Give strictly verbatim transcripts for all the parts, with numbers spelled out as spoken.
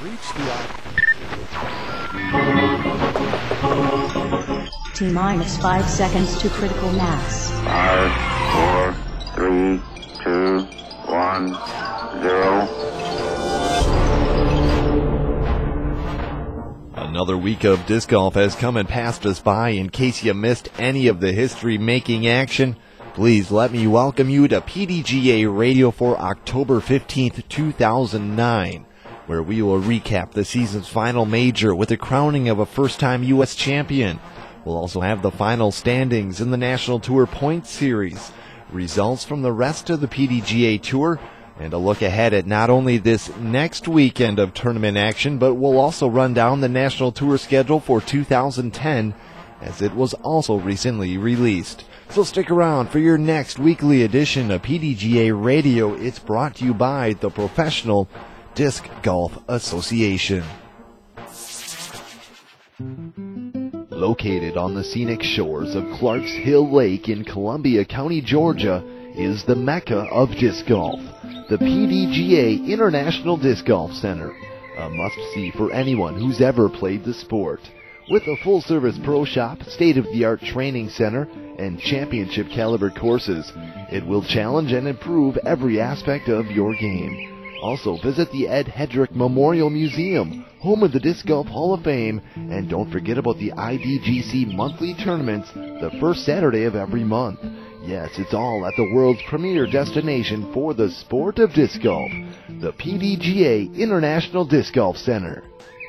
reached the T minus five seconds to critical mass. Five, four, three, two, one, zero. Another week of disc golf has come and passed us by. In case you missed any of the history-making action, please let me welcome you to P D G A Radio for October fifteenth, two thousand nine, where we will recap the season's final major with the crowning of a first-time U S champion. We'll also have the final standings in the National Tour Points Series, results from the rest of the P D G A Tour, and a look ahead at not only this next weekend of tournament action, but we'll also run down the National Tour schedule for two thousand ten, as it was also recently released. So stick around for your next weekly edition of P D G A Radio. It's brought to you by the Professional Disc Golf Association. Located on the scenic shores of Clarks Hill Lake in Columbia County, Georgia, is the Mecca of disc golf, the P D G A International Disc Golf Center, a must-see for anyone who's ever played the sport. With a full-service pro shop, state-of-the-art training center, and championship-caliber courses, it will challenge and improve every aspect of your game. Also, visit the Ed Hedrick Memorial Museum, home of the Disc Golf Hall of Fame, and don't forget about the I D G C monthly tournaments the first Saturday of every month. Yes, it's all at the world's premier destination for the sport of disc golf, the P D G A International Disc Golf Center.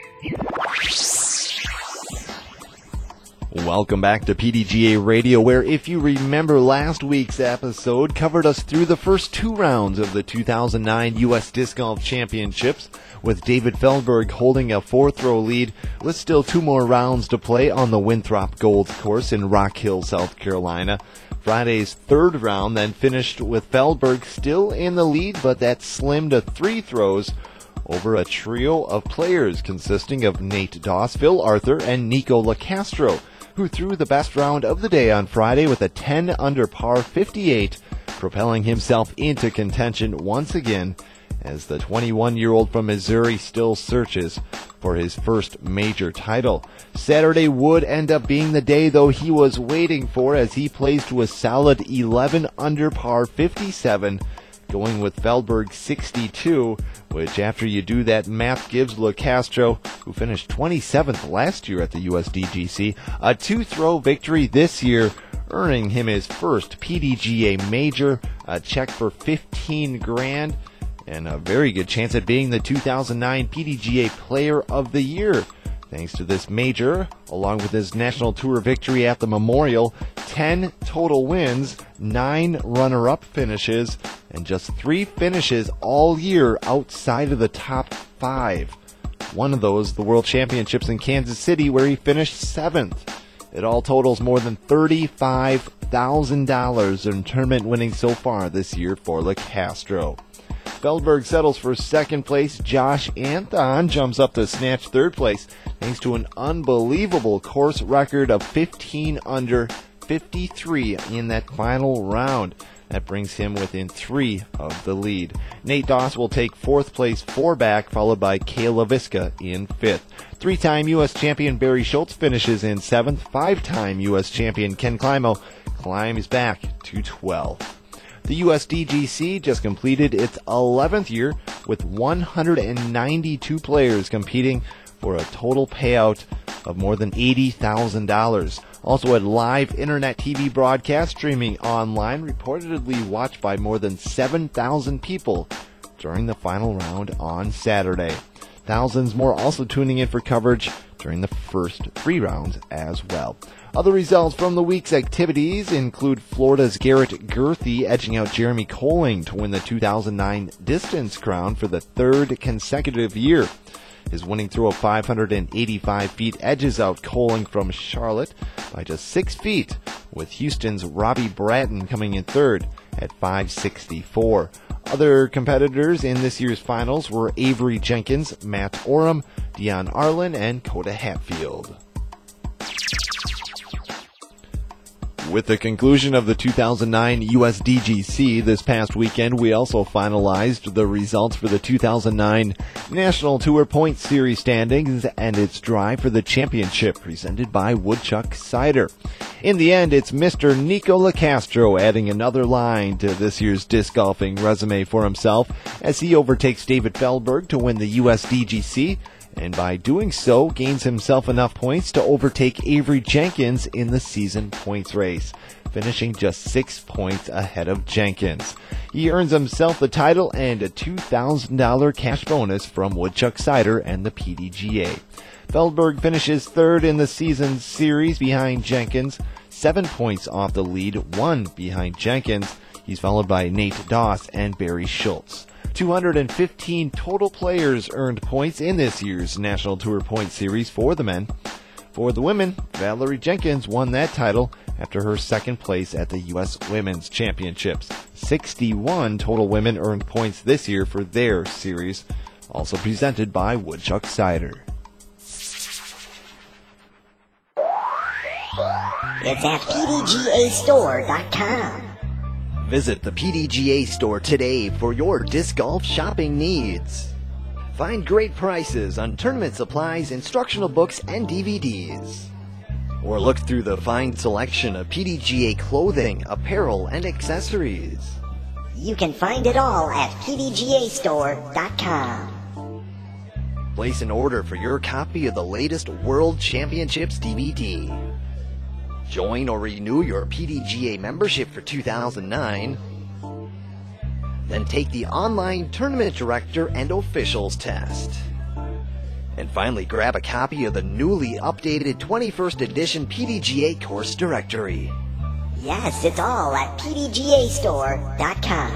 Welcome back to P D G A Radio, where, if you remember, last week's episode covered us through the first two rounds of the two thousand nine U S Disc Golf Championships, with David Feldberg holding a fourth-row lead with still two more rounds to play on the Winthrop Gold Course in Rock Hill, South Carolina. Friday's third round then finished with Feldberg still in the lead, but that slimmed to three throws over a trio of players consisting of Nate Doss, Phil Arthur, and Nico Locastro, who threw the best round of the day on Friday with a ten under par fifty-eight, propelling himself into contention once again as the twenty-one-year-old from Missouri still searches for his first major title. Saturday would end up being the day, though, he was waiting for, as he plays to a solid eleven under par fifty-seven, going with Feldberg sixty-two, which, after you do that math, gives Locastro, who finished twenty-seventh last year at the U S D G C, a two-throw victory this year, earning him his first P D G A major, a check for fifteen grand, and a very good chance at being the two thousand nine P D G A Player of the Year. Thanks to this major, along with his National Tour victory at the Memorial, ten total wins, nine runner-up finishes, and just three finishes all year outside of the top five. One of those, the World Championships in Kansas City, where he finished seventh. It all totals more than thirty-five thousand dollars in tournament winnings so far this year for Locastro. Feldberg settles for second place. Josh Anthon jumps up to snatch third place thanks to an unbelievable course record of fifteen under fifty-three in that final round. That brings him within three of the lead. Nate Doss will take fourth place, four back, followed by Kayla Viska in fifth. Three-time U S champion Barry Schultz finishes in seventh. Five-time U S champion Ken Climo climbs back to twelfth. The U S D G C just completed its eleventh year with one hundred ninety-two players competing for a total payout of more than eighty thousand dollars. Also had live internet T V broadcast streaming online, reportedly watched by more than seven thousand people during the final round on Saturday. Thousands more also tuning in for coverage during the first three rounds as well. Other results from the week's activities include Florida's Garrett Gurthey edging out Jeremy Colling to win the two thousand nine Distance Crown for the third consecutive year. His winning throw of five hundred eighty-five feet edges out Colling from Charlotte by just six feet, with Houston's Robbie Bratton coming in third at five sixty-four. Other competitors in this year's finals were Avery Jenkins, Matt Oram, Dion Arlen, and Coda Hatfield. With the conclusion of the two thousand nine U S D G C this past weekend, we also finalized the results for the two thousand nine National Tour Point Series standings and its drive for the championship presented by Woodchuck Cider. In the end, it's Mister Nico Lacastro adding another line to this year's disc golfing resume for himself as he overtakes David Feldberg to win the U S D G C, and by doing so gains himself enough points to overtake Avery Jenkins in the season points race, finishing just six points ahead of Jenkins. He earns himself the title and a two thousand dollars cash bonus from Woodchuck Cider and the P D G A. Feldberg finishes third in the season series behind Jenkins, seven points off the lead, one behind Jenkins. He's followed by Nate Doss and Barry Schultz. two hundred fifteen total players earned points in this year's National Tour Point Series for the men. For the women, Valerie Jenkins won that title after her second place at the U S Women's Championships. sixty-one total women earned points this year for their series, also presented by Woodchuck Cider. It's at P D G A store dot com. Visit the P D G A store today for your disc golf shopping needs. Find great prices on tournament supplies, instructional books, and D V Ds. Or look through the fine selection of P D G A clothing, apparel, and accessories. You can find it all at P D G A store dot com. Place an order for your copy of the latest World Championships D V D. Join or renew your P D G A membership for two thousand nine. Then take the online tournament director and officials test. And finally, grab a copy of the newly updated twenty-first edition P D G A course directory. Yes, it's all at P D G A store dot com.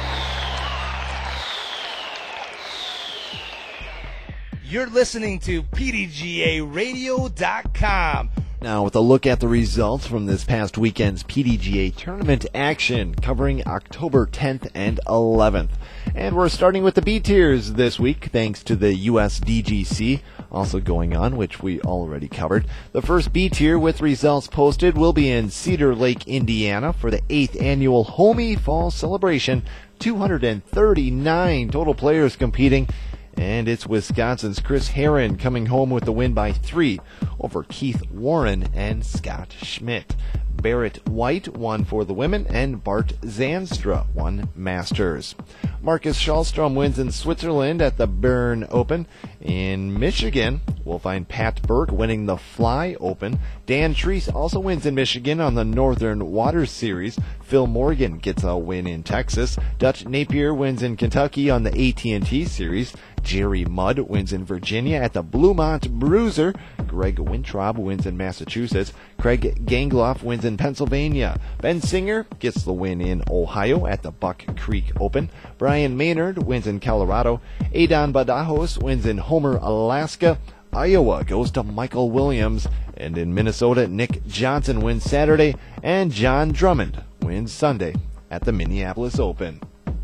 You're listening to P D G A radio dot com. Now with a look at the results from this past weekend's P D G A tournament action covering October tenth and eleventh. And we're starting with the B tiers this week thanks to the U S D G C also going on, which we already covered. The first B tier with results posted will be in Cedar Lake, Indiana for the eighth annual Homey Fall Celebration. two hundred thirty-nine total players competing. And it's Wisconsin's Chris Herron coming home with the win by three over Keith Warren and Scott Schmidt. Barrett White won for the women, and Bart Zanstra won Masters. Marcus Schallstrom wins in Switzerland at the Bern Open. In Michigan, we'll find Pat Burke winning the Fly Open. Dan Treese also wins in Michigan on the Northern Water Series. Phil Morgan gets a win in Texas. Dutch Napier wins in Kentucky on the A T and T Series. Jerry Mudd wins in Virginia at the Bluemont Bruiser. Greg Wintrob wins in Massachusetts. Craig Gangloff wins in Pennsylvania. Ben Singer gets the win in Ohio at the Buck Creek Open. Brian Maynard wins in Colorado. Adon Badajos wins in Homer, Alaska. Iowa goes to Michael Williams. And in Minnesota, Nick Johnson wins Saturday. And John Drummond wins Sunday at the Minneapolis Open.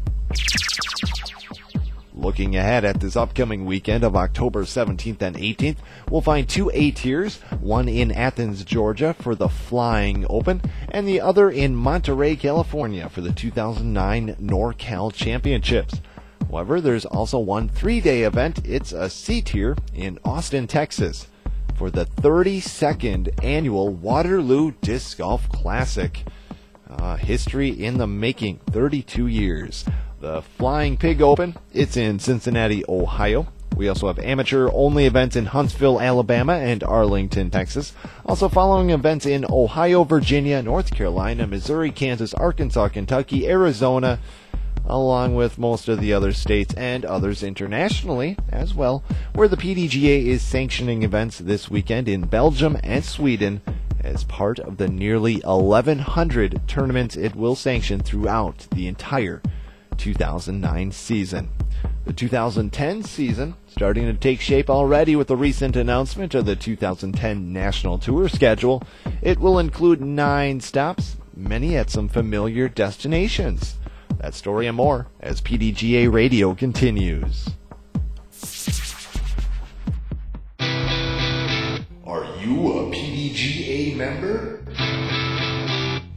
Looking ahead at this upcoming weekend of October seventeenth and eighteenth, we'll find two A tiers, one in Athens, Georgia for the Flying Open, and the other in Monterey, California for the two thousand nine NorCal Championships. However, there's also one three-day event. It's a C tier in Austin, Texas for the thirty-second annual Waterloo Disc Golf Classic. Uh, history in the making, thirty-two years. The Flying Pig Open, it's in Cincinnati, Ohio. We also have amateur-only events in Huntsville, Alabama, and Arlington, Texas. Also following events in Ohio, Virginia, North Carolina, Missouri, Kansas, Arkansas, Kentucky, Arizona, along with most of the other states and others internationally as well, where the P D G A is sanctioning events this weekend in Belgium and Sweden as part of the nearly eleven hundred tournaments it will sanction throughout the entire two thousand nine season. The two thousand ten season starting to take shape already with the recent announcement of the two thousand ten National Tour schedule. It will include nine stops, many at some familiar destinations. That story and more as P D G A Radio continues. Are you a P D G A member?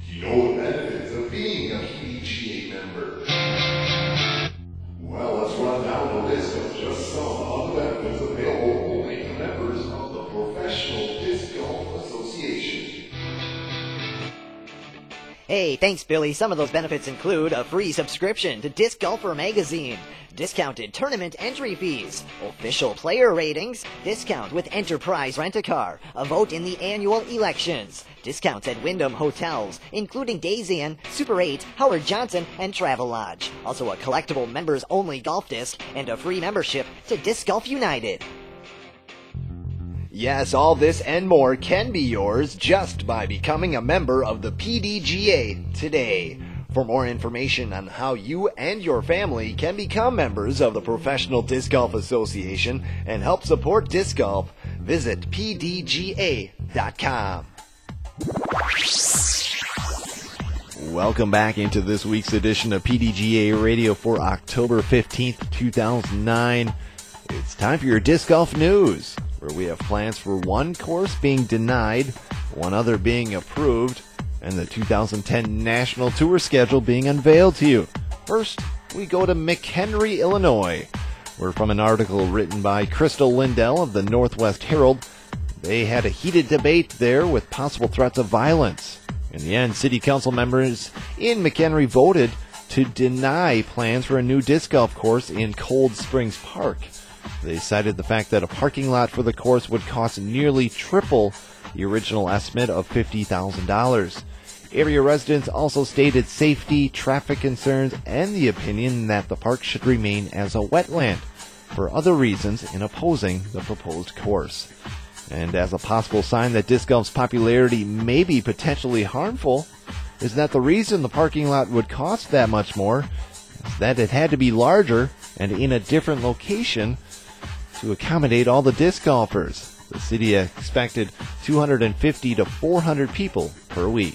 Hey, thanks, Billy. Some of those benefits include a free subscription to Disc Golfer magazine, discounted tournament entry fees, official player ratings, discount with Enterprise Rent-A-Car, a vote in the annual elections, discounts at Wyndham Hotels, including Days Inn, Super eight, Howard Johnson, and Travel Lodge. Also a collectible members-only golf disc and a free membership to Disc Golf United. Yes, all this and more can be yours just by becoming a member of the P D G A today. For more information on how you and your family can become members of the Professional Disc Golf Association and help support disc golf, visit P D G A dot com. Welcome back into this week's edition of P D G A Radio for October fifteenth, two thousand nine. It's time for your disc golf news, where we have plans for one course being denied, one other being approved, and the two thousand ten National Tour schedule being unveiled to you. First, we go to McHenry, Illinois, where from an article written by Crystal Lindell of the Northwest Herald, they had a heated debate there with possible threats of violence. In the end, city council members in McHenry voted to deny plans for a new disc golf course in Cold Springs Park. They cited the fact that a parking lot for the course would cost nearly triple the original estimate of fifty thousand dollars. Area residents also stated safety, traffic concerns, and the opinion that the park should remain as a wetland for other reasons in opposing the proposed course. And as a possible sign that disc golf's popularity may be potentially harmful, is that the reason the parking lot would cost that much more is that it had to be larger and in a different location to accommodate all the disc golfers. The city expected two hundred fifty to four hundred people per week.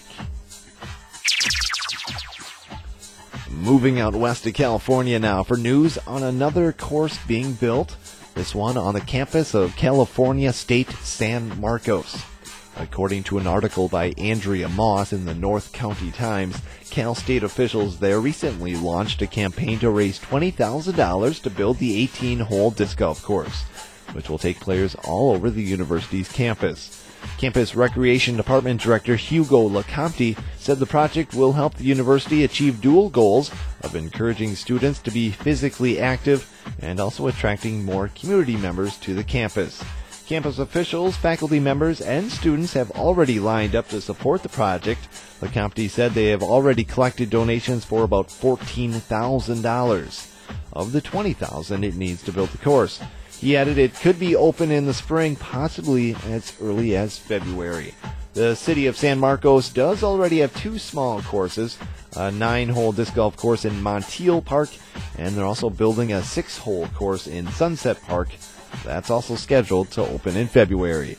Moving out west to California now for news on another course being built, this one on the campus of California State San Marcos. According to an article by Andrea Moss in the North County Times, Cal State officials there recently launched a campaign to raise twenty thousand dollars to build the eighteen-hole disc golf course, which will take players all over the university's campus. Campus Recreation Department Director Hugo LaCompte said the project will help the university achieve dual goals of encouraging students to be physically active and also attracting more community members to the campus. Campus officials, faculty members, and students have already lined up to support the project. LaCompte said they have already collected donations for about fourteen thousand dollars of the twenty thousand dollars it needs to build the course. He added it could be open in the spring, possibly as early as February. The city of San Marcos does already have two small courses, a nine-hole disc golf course in Montiel Park, and they're also building a six-hole course in Sunset Park. That's also scheduled to open in February.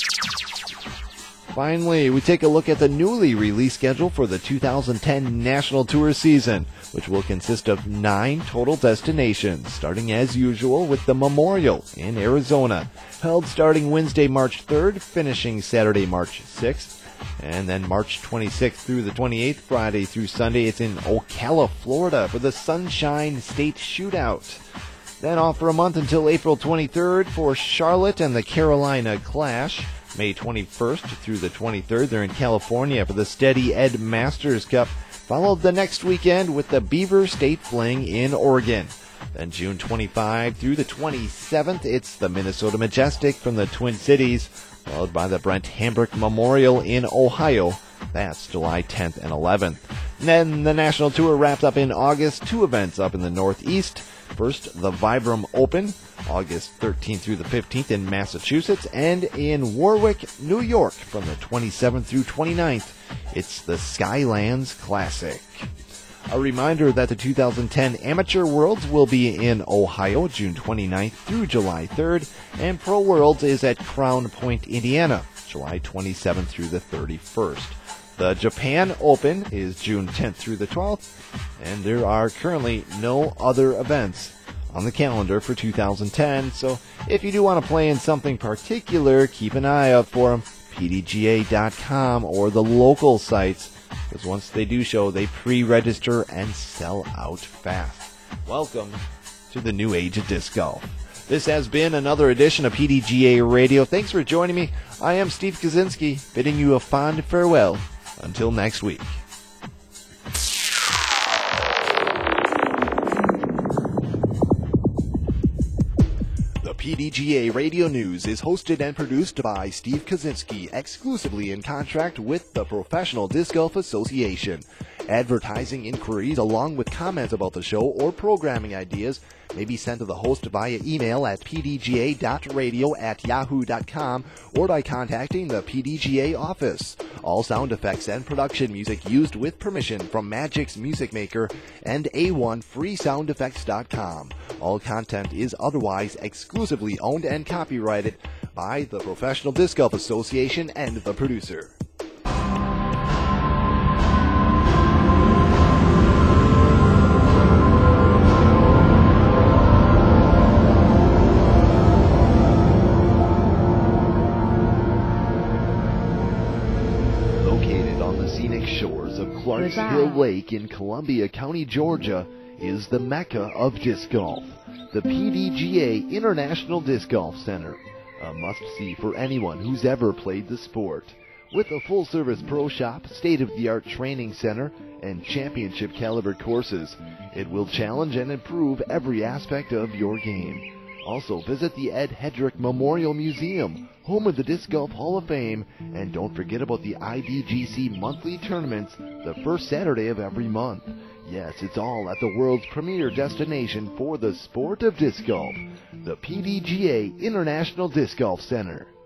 Finally, we take a look at the newly released schedule for the two thousand ten National Tour season, which will consist of nine total destinations, starting as usual with the Memorial in Arizona, held starting Wednesday, March third, finishing Saturday, March sixth, and then March twenty-sixth through the twenty-eighth, Friday through Sunday, it's in Ocala, Florida for the Sunshine State Shootout. Then off for a month until April twenty-third for Charlotte and the Carolina Clash. May twenty-first through the twenty-third, they're in California for the Steady Ed Masters Cup, followed the next weekend with the Beaver State Fling in Oregon. Then June twenty-fifth through the twenty-seventh, it's the Minnesota Majestic from the Twin Cities, followed by the Brent Hambrick Memorial in Ohio. That's July tenth and eleventh. And then the National Tour wrapped up in August, two events up in the Northeast. First, the Vibram Open, August thirteenth through the fifteenth in Massachusetts, and in Warwick, New York, from the twenty-seventh through twenty-ninth, it's the Skylands Classic. A reminder that the two thousand ten Amateur Worlds will be in Ohio, June twenty-ninth through July third, and Pro Worlds is at Crown Point, Indiana, July twenty-seventh through the thirty-first. The Japan Open is June tenth through the twelfth, and there are currently no other events on the calendar for two thousand ten, so if you do want to play in something particular, keep an eye out for them, P D G A dot com or the local sites, because once they do show, they pre-register and sell out fast. Welcome to the new age of disc golf. This has been another edition of P D G A Radio. Thanks for joining me. I am Steve Kaczynski, bidding you a fond farewell until next week. The P D G A Radio News is hosted and produced by Steve Kaczynski, exclusively in contract with the Professional Disc Golf Association. Advertising inquiries along with comments about the show or programming ideas may be sent to the host via email at p d g a dot radio at yahoo dot com or by contacting the P D G A office. All sound effects and production music used with permission from Magix Music Maker and A one free sound effects dot com. All content is otherwise exclusively owned and copyrighted by the Professional Disc Golf Association and the producer. Located on the scenic shores of Clarks Goodbye. Hill Lake in Columbia County, Georgia, is the Mecca of disc golf, the P D G A International Disc Golf Center, a must-see for anyone who's ever played the sport. With a full-service pro shop, state-of-the-art training center, and championship-caliber courses, it will challenge and improve every aspect of your game. Also, visit the Ed Hedrick Memorial Museum, home of the Disc Golf Hall of Fame, and don't forget about the I D G C monthly tournaments the first Saturday of every month. Yes, it's all at the world's premier destination for the sport of disc golf, the P D G A International Disc Golf Center.